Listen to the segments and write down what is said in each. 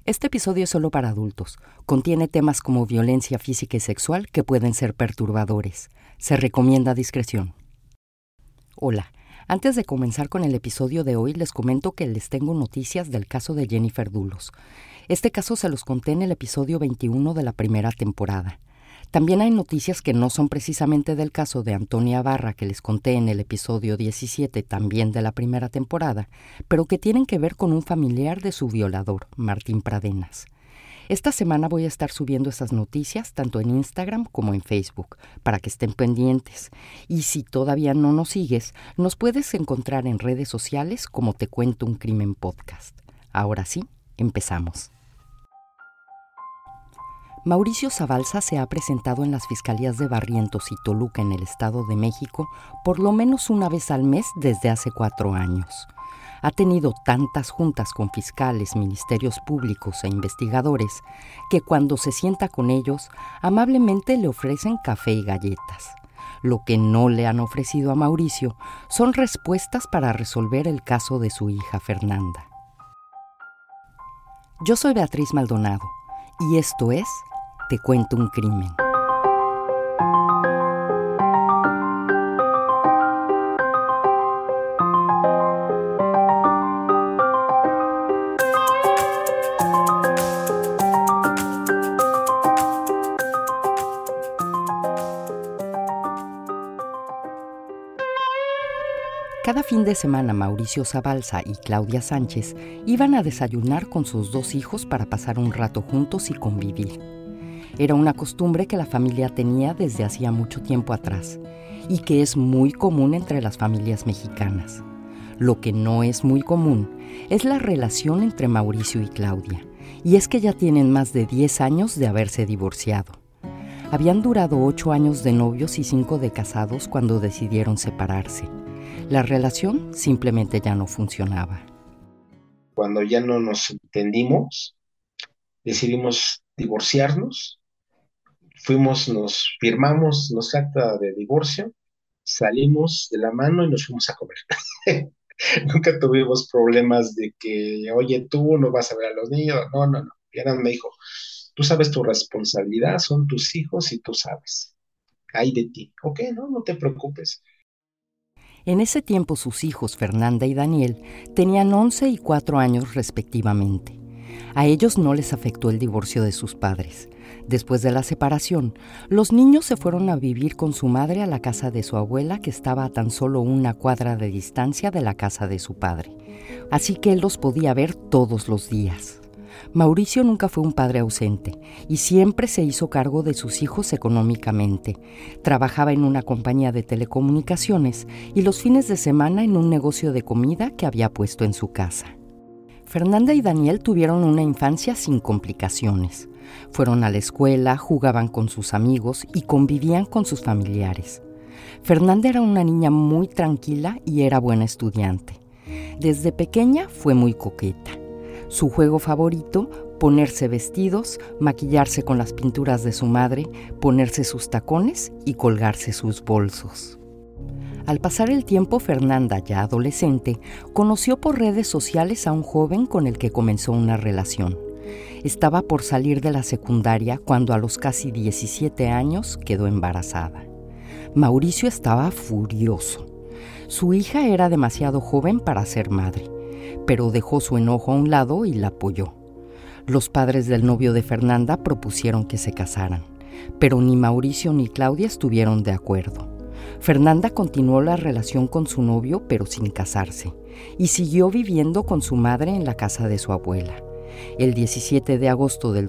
Este episodio es solo para adultos. Contiene temas como violencia física y sexual que pueden ser perturbadores. Se recomienda discreción. Hola, antes de comenzar con el episodio de hoy les comento que les tengo noticias del caso de Jennifer Dulos. Este caso se los conté en el episodio 21 de la primera temporada. También hay noticias que no son precisamente del caso de Antonia Barra que les conté en el episodio 17 también de la primera temporada, pero que tienen que ver con un familiar de su violador, Martín Pradenas. Esta semana voy a estar subiendo esas noticias tanto en Instagram como en Facebook, para que estén pendientes. Y si todavía no nos sigues, nos puedes encontrar en redes sociales como Te Cuento un Crimen Podcast. Ahora sí, empezamos. Mauricio Zabalza se ha presentado en las fiscalías de Barrientos y Toluca en el Estado de México por lo menos una vez al mes desde hace 4 años. Ha tenido tantas juntas con fiscales, ministerios públicos e investigadores que cuando se sienta con ellos, amablemente le ofrecen café y galletas. Lo que no le han ofrecido a Mauricio son respuestas para resolver el caso de su hija Fernanda. Yo soy Beatriz Maldonado y esto es Te Cuento un Crimen. Cada fin de semana Mauricio Zabalza y Claudia Sánchez iban a desayunar con sus 2 hijos para pasar un rato juntos y convivir. Era una costumbre que la familia tenía desde hacía mucho tiempo atrás y que es muy común entre las familias mexicanas. Lo que no es muy común es la relación entre Mauricio y Claudia, y es que ya tienen más de 10 años de haberse divorciado. Habían durado 8 años de novios y 5 de casados cuando decidieron separarse. La relación simplemente ya no funcionaba. Cuando ya no nos entendimos, decidimos divorciarnos. Nos firmamos nuestra acta de divorcio, salimos de la mano y nos fuimos a comer. Nunca tuvimos problemas de que, oye, tú no vas a ver a los niños. No. Y Ana me dijo, tú sabes tu responsabilidad, son tus hijos y tú sabes. Hay de ti. Ok, no te preocupes. En ese tiempo sus hijos, Fernanda y Daniel, tenían 11 y 4 años respectivamente. A ellos no les afectó el divorcio de sus padres. Después de la separación, los niños se fueron a vivir con su madre a la casa de su abuela, que estaba a tan solo 1 cuadra de distancia de la casa de su padre. Así que él los podía ver todos los días. Mauricio nunca fue un padre ausente y siempre se hizo cargo de sus hijos económicamente. Trabajaba en una compañía de telecomunicaciones y los fines de semana en un negocio de comida que había puesto en su casa. Fernanda y Daniel tuvieron una infancia sin complicaciones. Fueron a la escuela, jugaban con sus amigos y convivían con sus familiares. Fernanda era una niña muy tranquila y era buena estudiante. Desde pequeña fue muy coqueta. Su juego favorito, ponerse vestidos, maquillarse con las pinturas de su madre, ponerse sus tacones y colgarse sus bolsos. Al pasar el tiempo, Fernanda, ya adolescente, conoció por redes sociales a un joven con el que comenzó una relación. Estaba por salir de la secundaria cuando a los casi 17 años quedó embarazada. Mauricio estaba furioso. Su hija era demasiado joven para ser madre, pero dejó su enojo a un lado y la apoyó. Los padres del novio de Fernanda propusieron que se casaran, pero ni Mauricio ni Claudia estuvieron de acuerdo. Fernanda continuó la relación con su novio, pero sin casarse, y siguió viviendo con su madre en la casa de su abuela. El 17 de agosto del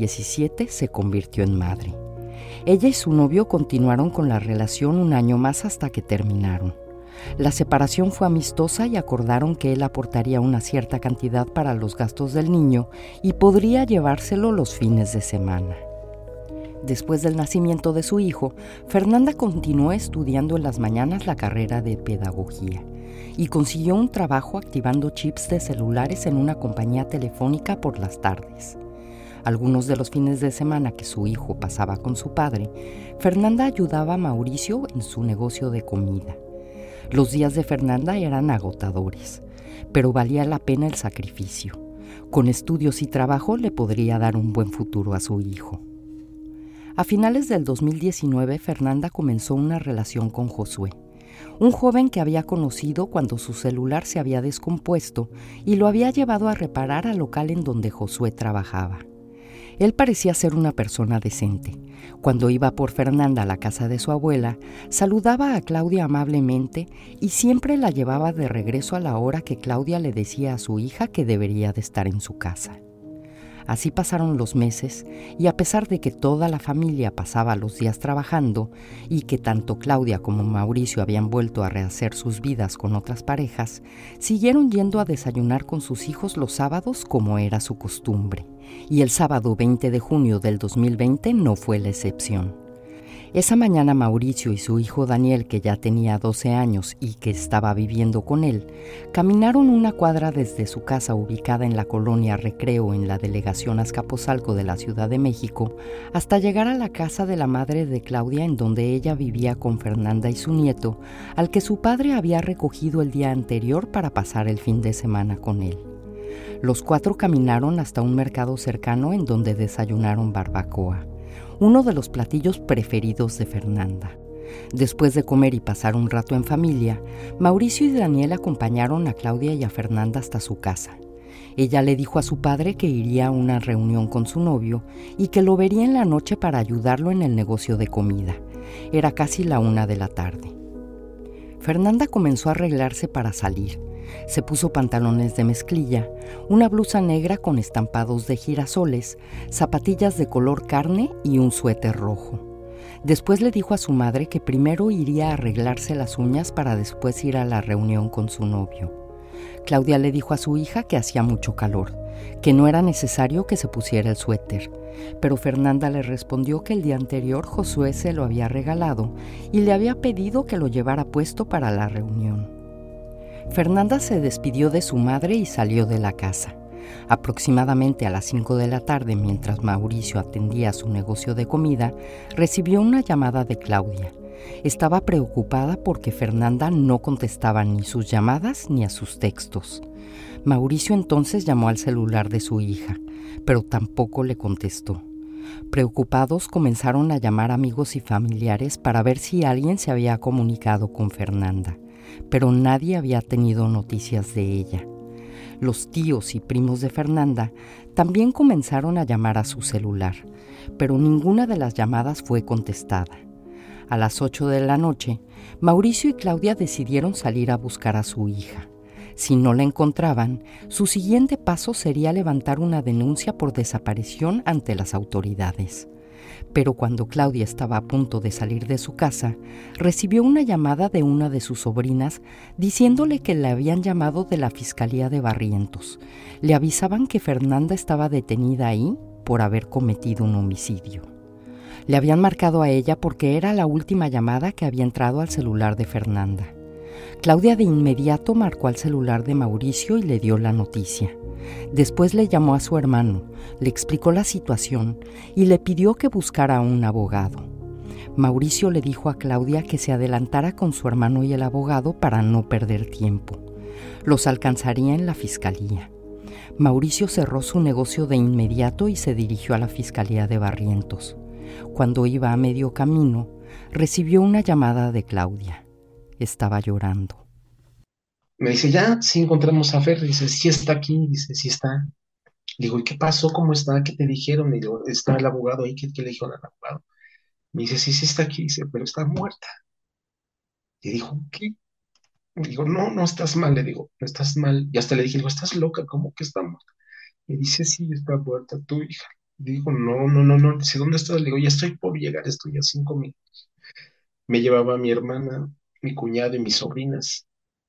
2017 se convirtió en madre. Ella y su novio continuaron con la relación 1 año más hasta que terminaron. La separación fue amistosa y acordaron que él aportaría una cierta cantidad para los gastos del niño y podría llevárselo los fines de semana. Después del nacimiento de su hijo, Fernanda continuó estudiando en las mañanas la carrera de pedagogía y consiguió un trabajo activando chips de celulares en una compañía telefónica por las tardes. Algunos de los fines de semana que su hijo pasaba con su padre, Fernanda ayudaba a Mauricio en su negocio de comida. Los días de Fernanda eran agotadores, pero valía la pena el sacrificio. Con estudios y trabajo le podría dar un buen futuro a su hijo. A finales del 2019, Fernanda comenzó una relación con Josué, un joven que había conocido cuando su celular se había descompuesto y lo había llevado a reparar al local en donde Josué trabajaba. Él parecía ser una persona decente. Cuando iba por Fernanda a la casa de su abuela, saludaba a Claudia amablemente y siempre la llevaba de regreso a la hora que Claudia le decía a su hija que debería de estar en su casa. Así pasaron los meses y a pesar de que toda la familia pasaba los días trabajando y que tanto Claudia como Mauricio habían vuelto a rehacer sus vidas con otras parejas, siguieron yendo a desayunar con sus hijos los sábados como era su costumbre. Y el sábado 20 de junio del 2020 no fue la excepción. Esa mañana Mauricio y su hijo Daniel, que ya tenía 12 años y que estaba viviendo con él, caminaron una cuadra desde su casa ubicada en la colonia Recreo en la delegación Azcapotzalco de la Ciudad de México hasta llegar a la casa de la madre de Claudia en donde ella vivía con Fernanda y su nieto, al que su padre había recogido el día anterior para pasar el fin de semana con él. Los 4 caminaron hasta un mercado cercano en donde desayunaron barbacoa, uno de los platillos preferidos de Fernanda. Después de comer y pasar un rato en familia, Mauricio y Daniel acompañaron a Claudia y a Fernanda hasta su casa. Ella le dijo a su padre que iría a una reunión con su novio y que lo vería en la noche para ayudarlo en el negocio de comida. Era casi la 1 de la tarde. Fernanda comenzó a arreglarse para salir. Se puso pantalones de mezclilla, una blusa negra con estampados de girasoles, zapatillas de color carne y un suéter rojo. Después le dijo a su madre que primero iría a arreglarse las uñas para después ir a la reunión con su novio. Claudia le dijo a su hija que hacía mucho calor, que no era necesario que se pusiera el suéter, pero Fernanda le respondió que el día anterior Josué se lo había regalado y le había pedido que lo llevara puesto para la reunión. Fernanda se despidió de su madre y salió de la casa. Aproximadamente a las 5 de la tarde, mientras Mauricio atendía su negocio de comida, recibió una llamada de Claudia. Estaba preocupada porque Fernanda no contestaba ni sus llamadas ni a sus textos. Mauricio entonces llamó al celular de su hija, pero tampoco le contestó. Preocupados comenzaron a llamar amigos y familiares para ver si alguien se había comunicado con Fernanda, pero nadie había tenido noticias de ella. Los tíos y primos de Fernanda también comenzaron a llamar a su celular, pero ninguna de las llamadas fue contestada. A las 8 de la noche, Mauricio y Claudia decidieron salir a buscar a su hija. Si no la encontraban, su siguiente paso sería levantar una denuncia por desaparición ante las autoridades. Pero cuando Claudia estaba a punto de salir de su casa, recibió una llamada de una de sus sobrinas diciéndole que le habían llamado de la Fiscalía de Barrientos. Le avisaban que Fernanda estaba detenida ahí por haber cometido un homicidio. Le habían marcado a ella porque era la última llamada que había entrado al celular de Fernanda. Claudia de inmediato marcó al celular de Mauricio y le dio la noticia. Después le llamó a su hermano, le explicó la situación y le pidió que buscara a un abogado. Mauricio le dijo a Claudia que se adelantara con su hermano y el abogado para no perder tiempo. Los alcanzaría en la fiscalía. Mauricio cerró su negocio de inmediato y se dirigió a la Fiscalía de Barrientos. Cuando iba a medio camino, recibió una llamada de Claudia. Estaba llorando. Me dice, ya, sí encontramos a Fer. Dice, sí está aquí. Dice, sí está. Le digo, ¿y qué pasó? ¿Cómo está? ¿Qué te dijeron? Le digo, está el abogado ahí. ¿Qué le dijeron al abogado? Me dice, sí, sí está aquí. Dice, pero está muerta. Le dijo, ¿qué? Le digo, no, no estás mal. Le digo, no estás mal. Y hasta le dije, estás loca, ¿cómo que está muerta? Me dice, sí, está muerta tu hija. Le digo, no, no, no, no. Dice, ¿dónde estás? Le digo, ya estoy por llegar, estoy a 5 minutos. Me llevaba mi hermana, mi cuñado y mis sobrinas.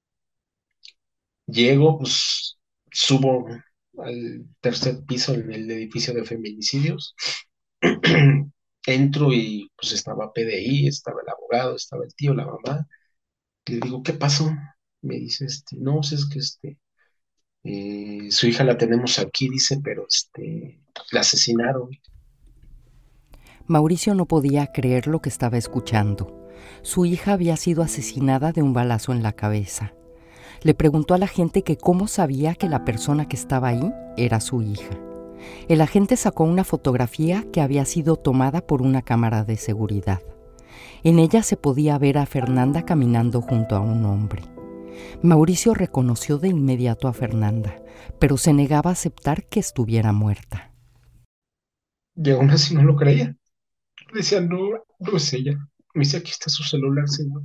Llego, pues subo al tercer piso en el edificio de feminicidios. Entro y pues estaba PDI, estaba el abogado, estaba el tío, la mamá. Le digo, ¿qué pasó? Me dice, no, pues es que su hija la tenemos aquí, dice, pero la asesinaron. Mauricio no podía creer lo que estaba escuchando. Su hija había sido asesinada de un balazo en la cabeza. Le preguntó a la gente que cómo sabía que la persona que estaba ahí era su hija. El agente sacó una fotografía que había sido tomada por una cámara de seguridad. En ella se podía ver a Fernanda caminando junto a un hombre. Mauricio reconoció de inmediato a Fernanda, pero se negaba a aceptar que estuviera muerta. Y aún así no lo creía. Decía, no, no es ella. Me dice, aquí está su celular, señor.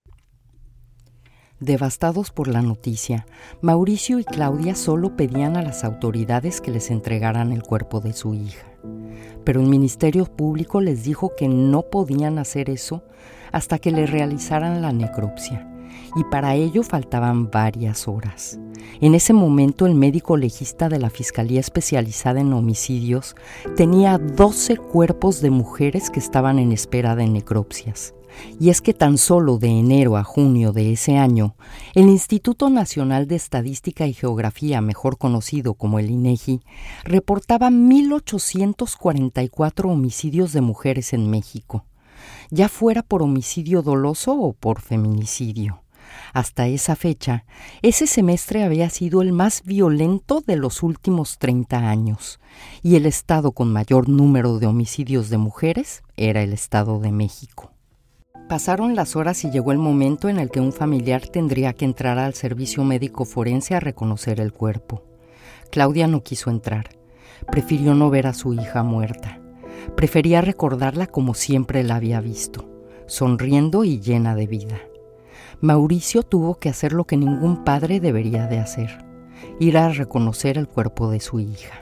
Devastados por la noticia, Mauricio y Claudia solo pedían a las autoridades que les entregaran el cuerpo de su hija. Pero el Ministerio Público les dijo que no podían hacer eso hasta que le realizaran la necropsia, y para ello faltaban varias horas. En ese momento, el médico legista de la Fiscalía Especializada en Homicidios tenía 12 cuerpos de mujeres que estaban en espera de necropsias. Y es que tan solo de enero a junio de ese año, el Instituto Nacional de Estadística y Geografía, mejor conocido como el INEGI, reportaba 1,844 homicidios de mujeres en México, ya fuera por homicidio doloso o por feminicidio. Hasta esa fecha, ese semestre había sido el más violento de los últimos 30 años, y el estado con mayor número de homicidios de mujeres era el Estado de México. Pasaron las horas y llegó el momento en el que un familiar tendría que entrar al servicio médico forense a reconocer el cuerpo. Claudia no quiso entrar. Prefirió no ver a su hija muerta. Prefería recordarla como siempre la había visto, sonriendo y llena de vida. Mauricio tuvo que hacer lo que ningún padre debería de hacer: ir a reconocer el cuerpo de su hija.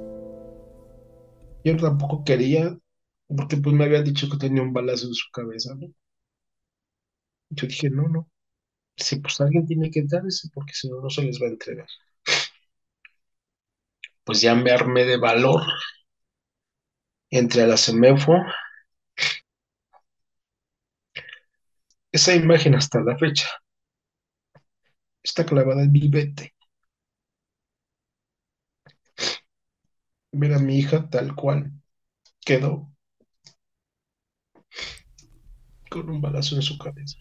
Yo tampoco quería, porque pues me habían dicho que tenía un balazo en su cabeza, ¿no? Yo dije, no, no. Si pues alguien tiene que entrar ese, porque si no, no se les va a entregar. Pues ya me armé de valor, entré a la CEMEFO. Esa imagen hasta la fecha está clavada en mi mente. Ver a mi hija tal cual quedó con un balazo en su cabeza.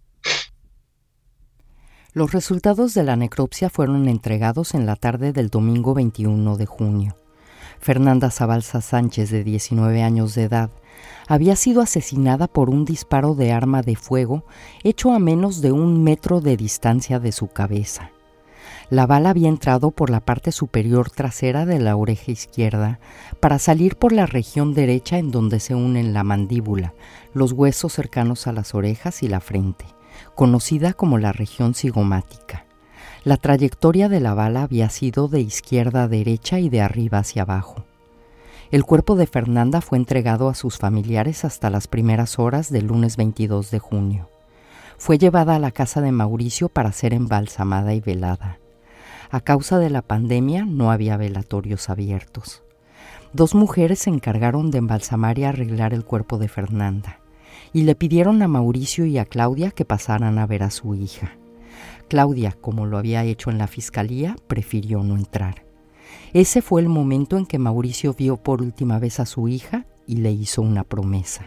Los resultados de la necropsia fueron entregados en la tarde del domingo 21 de junio. Fernanda Zabalza Sánchez, de 19 años de edad, había sido asesinada por un disparo de arma de fuego hecho a menos de 1 metro de distancia de su cabeza. La bala había entrado por la parte superior trasera de la oreja izquierda para salir por la región derecha, en donde se unen la mandíbula, los huesos cercanos a las orejas y la frente, conocida como la región cigomática. La trayectoria de la bala había sido de izquierda a derecha y de arriba hacia abajo. El cuerpo de Fernanda fue entregado a sus familiares hasta las primeras horas del lunes 22 de junio. Fue llevada a la casa de Mauricio para ser embalsamada y velada. A causa de la pandemia no había velatorios abiertos. 2 mujeres se encargaron de embalsamar y arreglar el cuerpo de Fernanda, y le pidieron a Mauricio y a Claudia que pasaran a ver a su hija. Claudia, como lo había hecho en la fiscalía, prefirió no entrar. Ese fue el momento en que Mauricio vio por última vez a su hija y le hizo una promesa.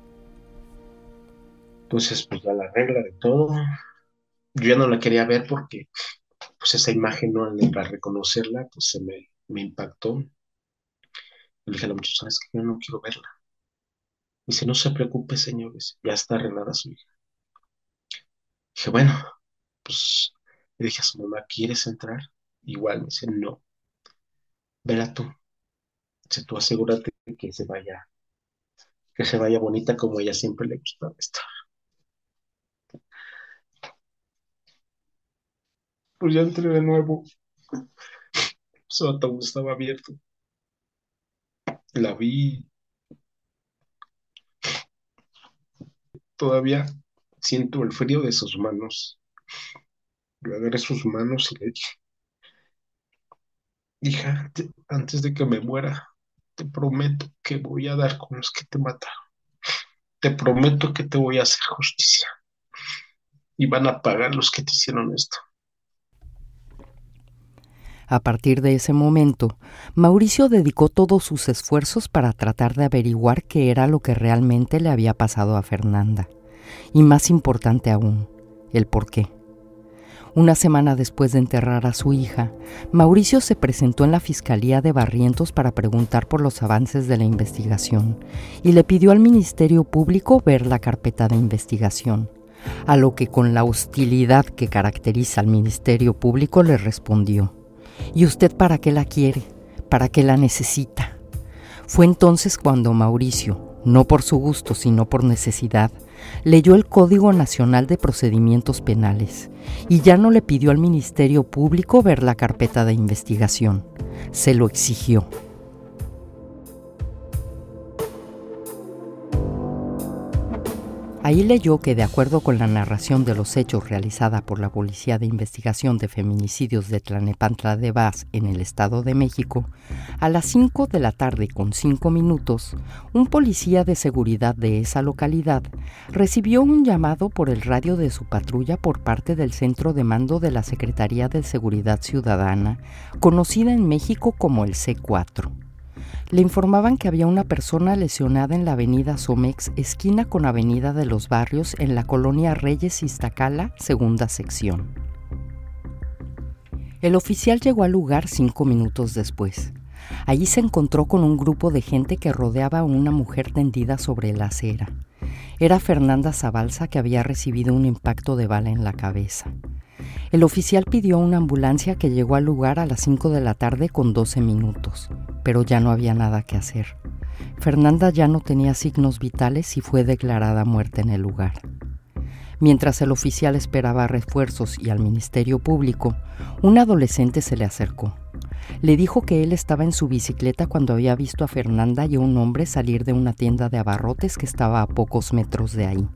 Entonces, pues ya la regla de todo. Yo ya no la quería ver porque pues esa imagen, ¿no? Para reconocerla, pues me impactó. Le dije a la muchacha, ¿sabes qué? Yo no quiero verla. Dice, no se preocupe, señores, ya está arreglada su hija. Dije, bueno, pues le dije a su mamá, ¿quieres entrar? Igual me dice, no, vela tú. Dice, tú asegúrate que se vaya bonita como ella siempre le gustaba estar. Pues ya entré de nuevo, su ataúd estaba abierto. La vi, todavía siento el frío de sus manos. Le agarré sus manos y le dije, hija, antes de que me muera, te prometo que voy a dar con los que te mataron. Te prometo que te voy a hacer justicia. Y van a pagar los que te hicieron esto. A partir de ese momento, Mauricio dedicó todos sus esfuerzos para tratar de averiguar qué era lo que realmente le había pasado a Fernanda. Y más importante aún, el por qué. Una semana después de enterrar a su hija, Mauricio se presentó en la Fiscalía de Barrientos para preguntar por los avances de la investigación y le pidió al Ministerio Público ver la carpeta de investigación, a lo que con la hostilidad que caracteriza al Ministerio Público le respondió: ¿y usted para qué la quiere? ¿Para qué la necesita? Fue entonces cuando Mauricio, no por su gusto sino por necesidad, leyó el Código Nacional de Procedimientos Penales y ya no le pidió al Ministerio Público ver la carpeta de investigación, se lo exigió. Ahí leyó que, de acuerdo con la narración de los hechos realizada por la Policía de Investigación de Feminicidios de Tlalnepantla de Baz en el Estado de México, a las 5 de la tarde con 5 minutos, un policía de seguridad de esa localidad recibió un llamado por el radio de su patrulla por parte del Centro de Mando de la Secretaría de Seguridad Ciudadana, conocida en México como el C4. Le informaban que había una persona lesionada en la avenida Somex, esquina con avenida de los Barrios, en la colonia Reyes Iztacala, segunda sección. El oficial llegó al lugar 5 minutos después. Allí se encontró con un grupo de gente que rodeaba a una mujer tendida sobre la acera. Era Fernanda Zabalza, que había recibido un impacto de bala en la cabeza. El oficial pidió una ambulancia que llegó al lugar a las 5 de la tarde con 12 minutos, pero ya no había nada que hacer. Fernanda ya no tenía signos vitales y fue declarada muerta en el lugar. Mientras el oficial esperaba refuerzos y al Ministerio Público, un adolescente se le acercó. Le dijo que él estaba en su bicicleta cuando había visto a Fernanda y a un hombre salir de una tienda de abarrotes que estaba a pocos metros de ahí,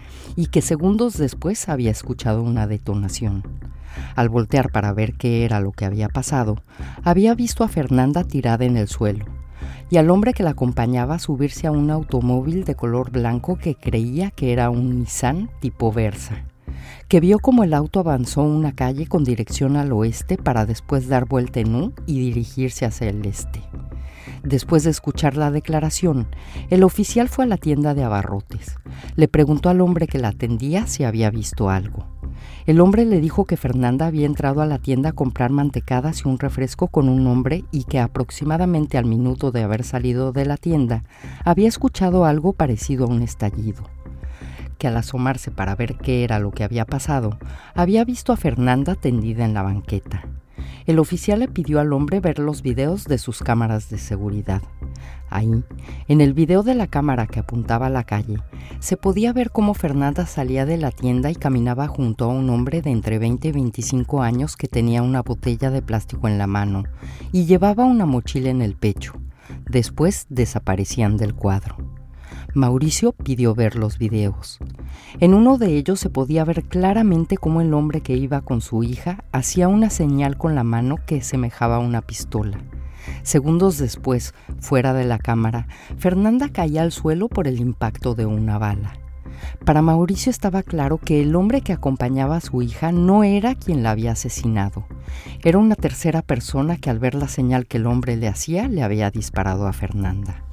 y que segundos después había escuchado una detonación. Al voltear para ver qué era lo que había pasado, había visto a Fernanda tirada en el suelo y al hombre que la acompañaba subirse a un automóvil de color blanco que creía que era un Nissan tipo Versa, que vio como el auto avanzó una calle con dirección al oeste para después dar vuelta en U y dirigirse hacia el este. Después de escuchar la declaración, el oficial fue a la tienda de abarrotes. Le preguntó al hombre que la atendía si había visto algo. El hombre le dijo que Fernanda había entrado a la tienda a comprar mantecadas y un refresco con un hombre y que aproximadamente al minuto de haber salido de la tienda había escuchado algo parecido a un estallido. Que al asomarse para ver qué era lo que había pasado, había visto a Fernanda tendida en la banqueta. El oficial le pidió al hombre ver los videos de sus cámaras de seguridad. Ahí, en el video de la cámara que apuntaba a la calle, se podía ver cómo Fernanda salía de la tienda y caminaba junto a un hombre de entre 20 y 25 años que tenía una botella de plástico en la mano y llevaba una mochila en el pecho. Después desaparecían del cuadro. Mauricio pidió ver los videos. En uno de ellos se podía ver claramente cómo el hombre que iba con su hija hacía una señal con la mano que semejaba a una pistola. Segundos después, fuera de la cámara, Fernanda caía al suelo por el impacto de una bala. Para Mauricio estaba claro que el hombre que acompañaba a su hija no era quien la había asesinado. Era una tercera persona que, al ver la señal que el hombre le hacía, le había disparado a Fernanda.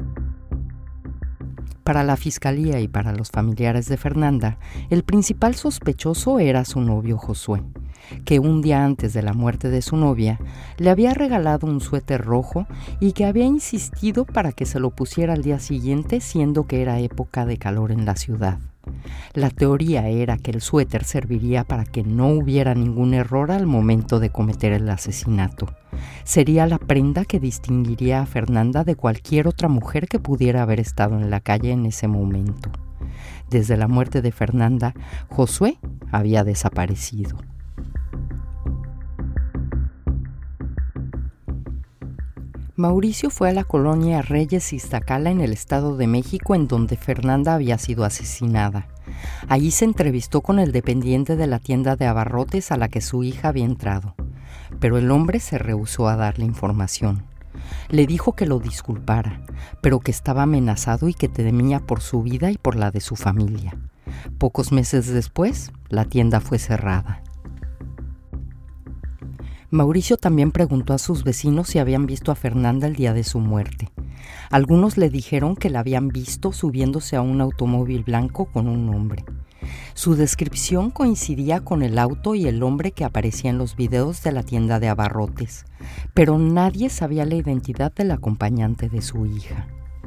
Para la fiscalía y para los familiares de Fernanda, el principal sospechoso era su novio Josué, que un día antes de la muerte de su novia le había regalado un suéter rojo y que había insistido para que se lo pusiera al día siguiente, siendo que era época de calor en la ciudad. La teoría era que el suéter serviría para que no hubiera ningún error al momento de cometer el asesinato. Sería la prenda que distinguiría a Fernanda de cualquier otra mujer que pudiera haber estado en la calle en ese momento. Desde la muerte de Fernanda, Josué había desaparecido. Mauricio fue a la colonia Reyes Iztacala en el Estado de México, en donde Fernanda había sido asesinada. Allí se entrevistó con el dependiente de la tienda de abarrotes a la que su hija había entrado, pero el hombre se rehusó a darle información. Le dijo que lo disculpara, pero que estaba amenazado y que temía por su vida y por la de su familia. Pocos meses después, la tienda fue cerrada. Mauricio también preguntó a sus vecinos si habían visto a Fernanda el día de su muerte. Algunos le dijeron que la habían visto subiéndose a un automóvil blanco con un hombre. Su descripción coincidía con el auto y el hombre que aparecía en los videos de la tienda de abarrotes, pero nadie sabía la identidad del acompañante de su hija.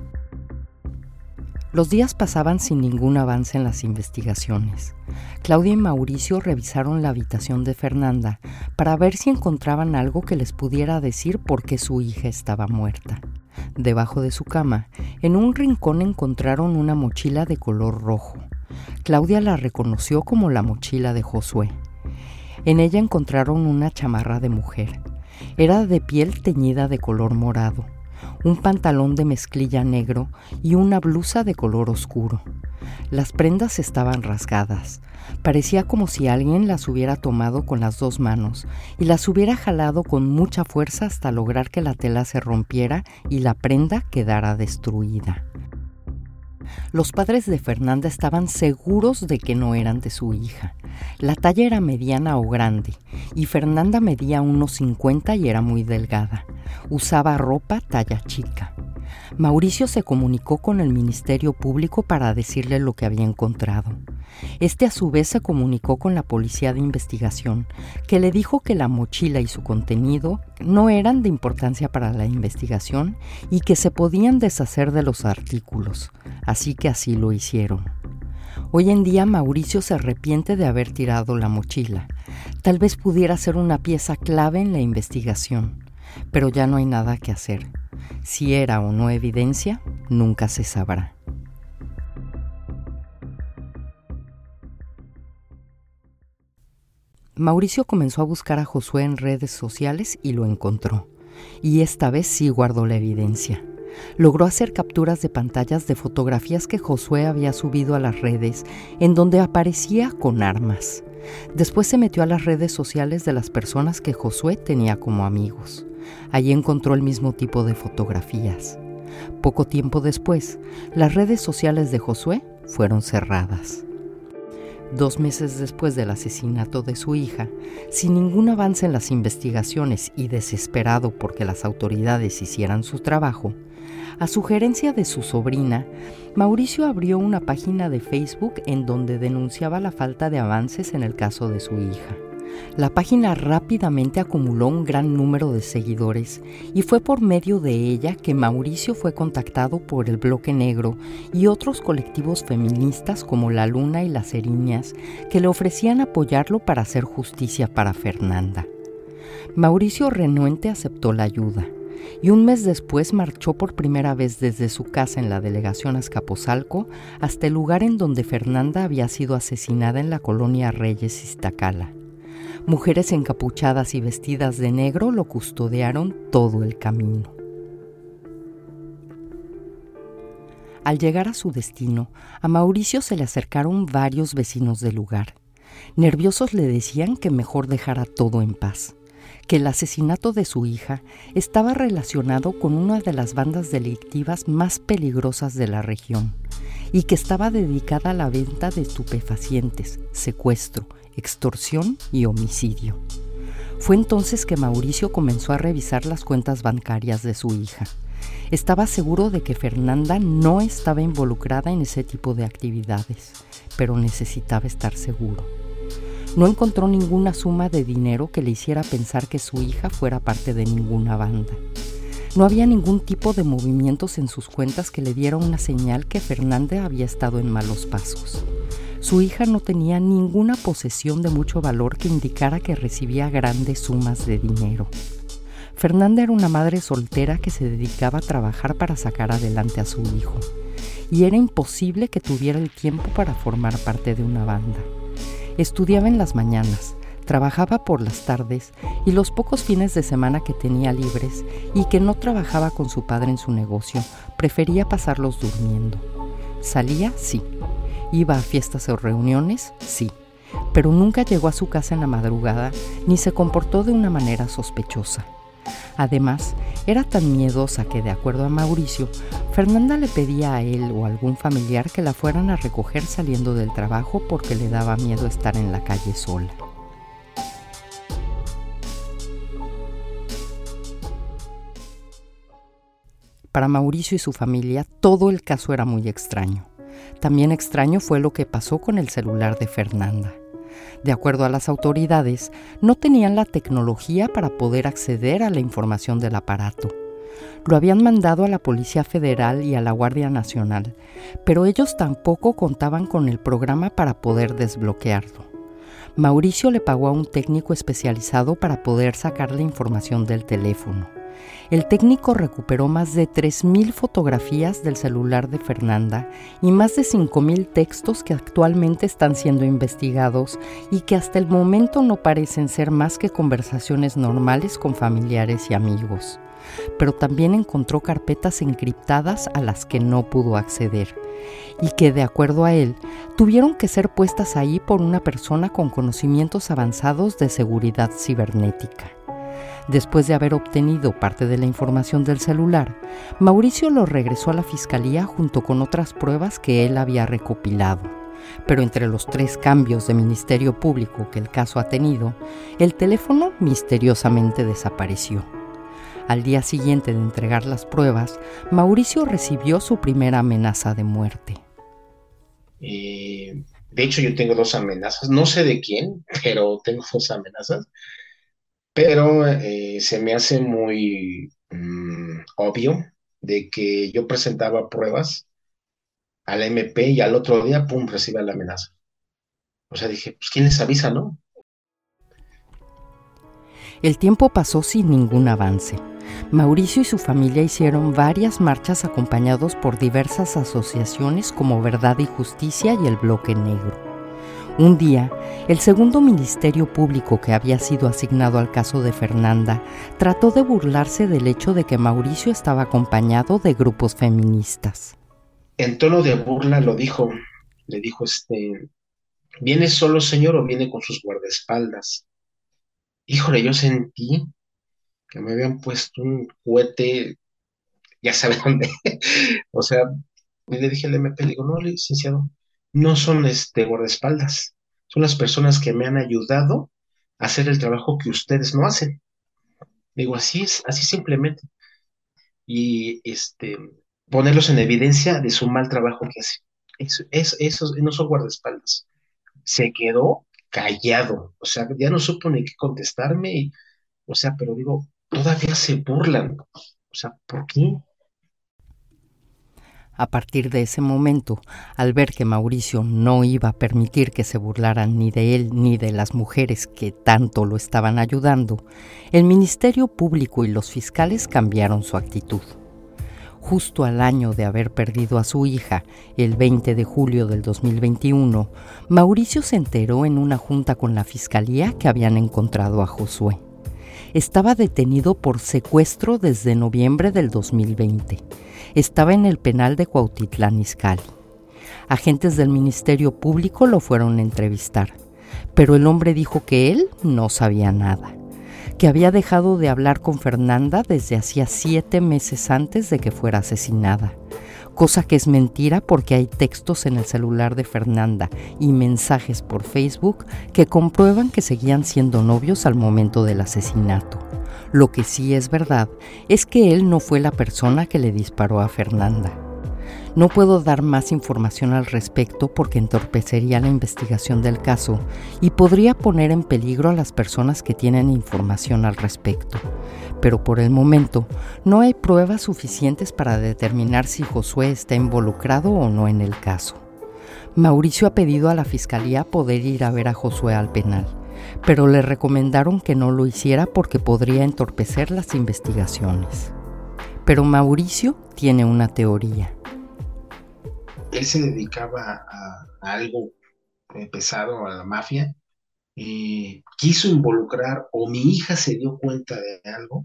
Los días pasaban sin ningún avance en las investigaciones. Claudia y Mauricio revisaron la habitación de Fernanda para ver si encontraban algo que les pudiera decir por qué su hija estaba muerta. Debajo de su cama, en un rincón encontraron una mochila de color rojo. Claudia la reconoció como la mochila de Josué. En ella encontraron una chamarra de mujer. Era de piel teñida de color morado, un pantalón de mezclilla negro y una blusa de color oscuro. Las prendas estaban rasgadas. Parecía como si alguien las hubiera tomado con las dos manos y las hubiera jalado con mucha fuerza hasta lograr que la tela se rompiera y la prenda quedara destruida. Los padres de Fernanda estaban seguros de que no eran de su hija. La talla era mediana o grande, y Fernanda medía unos 50 y era muy delgada. Usaba ropa talla chica. Mauricio se comunicó con el Ministerio Público para decirle lo que había encontrado. Este a su vez se comunicó con la Policía de Investigación, que le dijo que la mochila y su contenido no eran de importancia para la investigación y que se podían deshacer de los artículos, así que así lo hicieron. Hoy en día Mauricio se arrepiente de haber tirado la mochila. Tal vez pudiera ser una pieza clave en la investigación, pero ya no hay nada que hacer. Si era o no evidencia, nunca se sabrá. Mauricio comenzó a buscar a Josué en redes sociales y lo encontró. Y esta vez sí guardó la evidencia. Logró hacer capturas de pantallas de fotografías que Josué había subido a las redes, en donde aparecía con armas. Después se metió a las redes sociales de las personas que Josué tenía como amigos. Allí encontró el mismo tipo de fotografías. Poco tiempo después, las redes sociales de Josué fueron cerradas. 2 meses después del asesinato de su hija, sin ningún avance en las investigaciones y desesperado porque las autoridades hicieran su trabajo, a sugerencia de su sobrina, Mauricio abrió una página de Facebook en donde denunciaba la falta de avances en el caso de su hija. La página rápidamente acumuló un gran número de seguidores y fue por medio de ella que Mauricio fue contactado por el Bloque Negro y otros colectivos feministas como La Luna y Las Eriñas que le ofrecían apoyarlo para hacer justicia para Fernanda. Mauricio renuente aceptó la ayuda y un mes después marchó por primera vez desde su casa en la delegación Azcapotzalco hasta el lugar en donde Fernanda había sido asesinada en la colonia Reyes Iztacala. Mujeres encapuchadas y vestidas de negro lo custodiaron todo el camino. Al llegar a su destino, a Mauricio se le acercaron varios vecinos del lugar. Nerviosos le decían que mejor dejara todo en paz, que el asesinato de su hija estaba relacionado con una de las bandas delictivas más peligrosas de la región y que estaba dedicada a la venta de estupefacientes, secuestro, extorsión y homicidio. Fue entonces que Mauricio comenzó a revisar las cuentas bancarias de su hija. Estaba seguro de que Fernanda no estaba involucrada en ese tipo de actividades, pero necesitaba estar seguro. No encontró ninguna suma de dinero que le hiciera pensar que su hija fuera parte de ninguna banda. No había ningún tipo de movimientos en sus cuentas que le diera una señal que Fernanda había estado en malos pasos. Su hija no tenía ninguna posesión de mucho valor que indicara que recibía grandes sumas de dinero. Fernanda era una madre soltera que se dedicaba a trabajar para sacar adelante a su hijo, y era imposible que tuviera el tiempo para formar parte de una banda. Estudiaba en las mañanas, trabajaba por las tardes y los pocos fines de semana que tenía libres y que no trabajaba con su padre en su negocio, prefería pasarlos durmiendo. Salía, sí. Iba a fiestas o reuniones, sí, pero nunca llegó a su casa en la madrugada ni se comportó de una manera sospechosa. Además, era tan miedosa que, de acuerdo a Mauricio, Fernanda le pedía a él o a algún familiar que la fueran a recoger saliendo del trabajo porque le daba miedo estar en la calle sola. Para Mauricio y su familia, todo el caso era muy extraño. También extraño fue lo que pasó con el celular de Fernanda. De acuerdo a las autoridades, no tenían la tecnología para poder acceder a la información del aparato. Lo habían mandado a la Policía Federal y a la Guardia Nacional, pero ellos tampoco contaban con el programa para poder desbloquearlo. Mauricio le pagó a un técnico especializado para poder sacar la información del teléfono. El técnico recuperó más de 3,000 fotografías del celular de Fernanda y más de 5,000 textos que actualmente están siendo investigados y que hasta el momento no parecen ser más que conversaciones normales con familiares y amigos. Pero también encontró carpetas encriptadas a las que no pudo acceder y que, de acuerdo a él, tuvieron que ser puestas ahí por una persona con conocimientos avanzados de seguridad cibernética. Después de haber obtenido parte de la información del celular, Mauricio lo regresó a la fiscalía junto con otras pruebas que él había recopilado. Pero entre los 3 cambios de Ministerio Público que el caso ha tenido, el teléfono misteriosamente desapareció. Al día siguiente de entregar las pruebas, Mauricio recibió su primera amenaza de muerte. De hecho, yo tengo 2 amenazas, no sé de quién, pero tengo 2 amenazas. Pero se me hace muy obvio de que yo presentaba pruebas a la MP y al otro día, pum, recibe la amenaza. O sea, dije, pues ¿quién les avisa, no? El tiempo pasó sin ningún avance. Mauricio y su familia hicieron varias marchas acompañados por diversas asociaciones como Verdad y Justicia y el Bloque Negro. Un día, el segundo ministerio público que había sido asignado al caso de Fernanda trató de burlarse del hecho de que Mauricio estaba acompañado de grupos feministas. En tono de burla le dijo, ¿viene solo, señor, o viene con sus guardaespaldas? Híjole, yo sentí que me habían puesto un cohete, ya sabe dónde. O sea, y le dije al MP, le digo, no, licenciado, no son guardaespaldas, son las personas que me han ayudado a hacer el trabajo que ustedes no hacen. Digo, así es, así simplemente. Y ponerlos en evidencia de su mal trabajo que hacen. Esos no son guardaespaldas. Se quedó callado, o sea, ya no supo ni qué contestarme, o sea, pero digo, todavía se burlan, o sea, ¿por qué? A partir de ese momento, al ver que Mauricio no iba a permitir que se burlaran ni de él ni de las mujeres que tanto lo estaban ayudando, el Ministerio Público y los fiscales cambiaron su actitud. Justo al año de haber perdido a su hija, el 20 de julio del 2021, Mauricio se enteró en una junta con la fiscalía que habían encontrado a Josué. Estaba detenido por secuestro desde noviembre del 2020. Estaba en el penal de Cuautitlán Izcalli. Agentes del Ministerio Público lo fueron a entrevistar, pero el hombre dijo que él no sabía nada, que había dejado de hablar con Fernanda desde hacía 7 meses antes de que fuera asesinada, cosa que es mentira porque hay textos en el celular de Fernanda y mensajes por Facebook que comprueban que seguían siendo novios al momento del asesinato. Lo que sí es verdad es que él no fue la persona que le disparó a Fernanda. No puedo dar más información al respecto porque entorpecería la investigación del caso y podría poner en peligro a las personas que tienen información al respecto. Pero por el momento no hay pruebas suficientes para determinar si Josué está involucrado o no en el caso. Mauricio ha pedido a la fiscalía poder ir a ver a Josué al penal, pero le recomendaron que no lo hiciera porque podría entorpecer las investigaciones. Pero Mauricio tiene una teoría. Él se dedicaba a algo pesado, a la mafia, y quiso involucrar, o mi hija se dio cuenta de algo,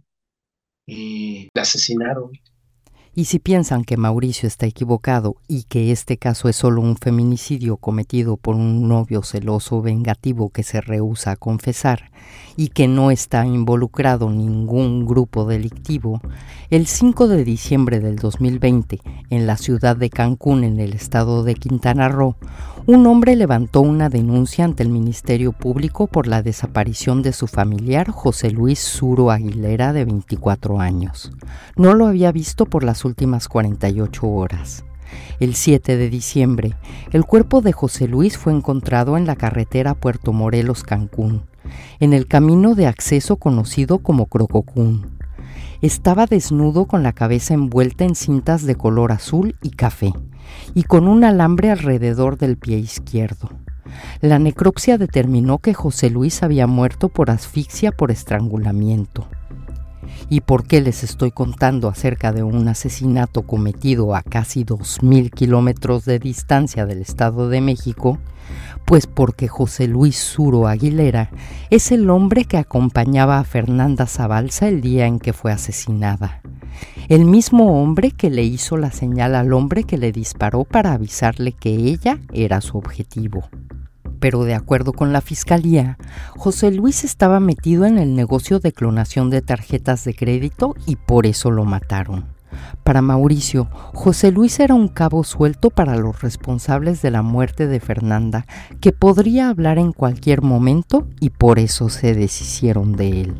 y la asesinaron. Y si piensan que Mauricio está equivocado y que este caso es solo un feminicidio cometido por un novio celoso vengativo que se rehúsa a confesar y que no está involucrado ningún grupo delictivo, el 5 de diciembre del 2020, en la ciudad de Cancún, en el estado de Quintana Roo, un hombre levantó una denuncia ante el Ministerio Público por la desaparición de su familiar José Luis Zuro Aguilera, de 24 años. No lo había visto por las últimas 48 horas. El 7 de diciembre, el cuerpo de José Luis fue encontrado en la carretera Puerto Morelos-Cancún, en el camino de acceso conocido como Crococún. Estaba desnudo con la cabeza envuelta en cintas de color azul y café, y con un alambre alrededor del pie izquierdo. La necropsia determinó que José Luis había muerto por asfixia por estrangulamiento. ¿Y por qué les estoy contando acerca de un asesinato cometido a casi 2,000 kilómetros de distancia del Estado de México? Pues porque José Luis Suro Aguilera es el hombre que acompañaba a Fernanda Zabalza el día en que fue asesinada. El mismo hombre que le hizo la señal al hombre que le disparó para avisarle que ella era su objetivo. Pero de acuerdo con la fiscalía, José Luis estaba metido en el negocio de clonación de tarjetas de crédito y por eso lo mataron. Para Mauricio, José Luis era un cabo suelto para los responsables de la muerte de Fernanda, que podría hablar en cualquier momento y por eso se deshicieron de él.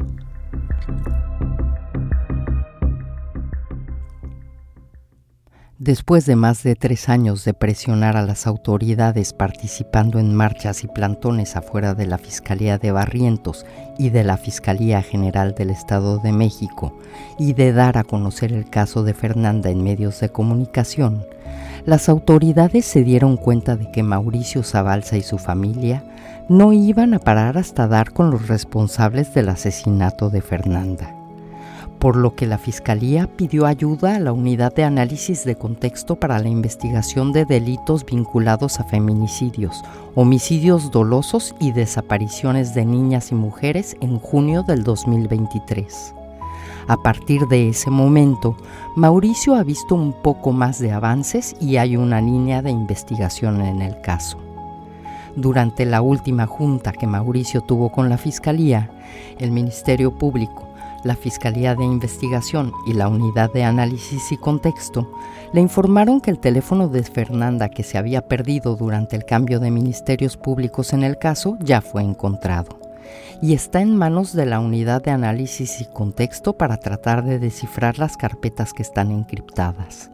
Después de más de 3 años de presionar a las autoridades participando en marchas y plantones afuera de la Fiscalía de Barrientos y de la Fiscalía General del Estado de México y de dar a conocer el caso de Fernanda en medios de comunicación, las autoridades se dieron cuenta de que Mauricio Zabalza y su familia no iban a parar hasta dar con los responsables del asesinato de Fernanda, por lo que la Fiscalía pidió ayuda a la Unidad de Análisis de Contexto para la investigación de delitos vinculados a feminicidios, homicidios dolosos y desapariciones de niñas y mujeres en junio del 2023. A partir de ese momento, Mauricio ha visto un poco más de avances y hay una línea de investigación en el caso. Durante la última junta que Mauricio tuvo con la Fiscalía, el Ministerio Público, la Fiscalía de Investigación y la Unidad de Análisis y Contexto le informaron que el teléfono de Fernanda que se había perdido durante el cambio de ministerios públicos en el caso ya fue encontrado y está en manos de la Unidad de Análisis y Contexto para tratar de descifrar las carpetas que están encriptadas.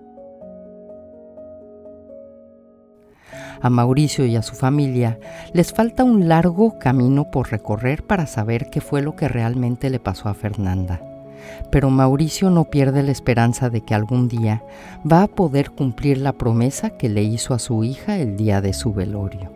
A Mauricio y a su familia les falta un largo camino por recorrer para saber qué fue lo que realmente le pasó a Fernanda. Pero Mauricio no pierde la esperanza de que algún día va a poder cumplir la promesa que le hizo a su hija el día de su velorio.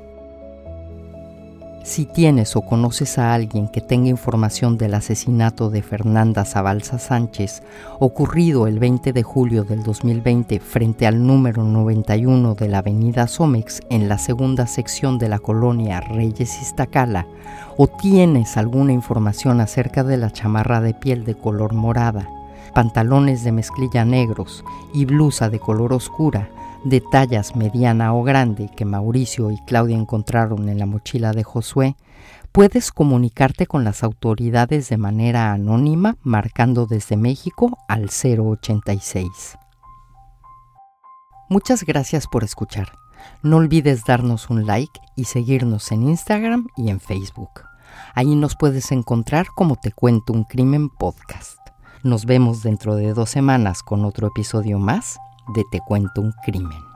Si tienes o conoces a alguien que tenga información del asesinato de Fernanda Zabalza Sánchez, ocurrido el 20 de julio del 2020 frente al número 91 de la avenida Somex en la segunda sección de la colonia Reyes Iztacala, o tienes alguna información acerca de la chamarra de piel de color morada, pantalones de mezclilla negros y blusa de color oscura, de tallas mediana o grande que Mauricio y Claudia encontraron en la mochila de Josué, puedes comunicarte con las autoridades de manera anónima marcando desde México al 086. Muchas gracias por escuchar. No olvides darnos un like y seguirnos en Instagram y en Facebook. Ahí nos puedes encontrar como Te Cuento un Crimen Podcast. Nos vemos dentro de 2 semanas con otro episodio más de Te Cuento un Crimen.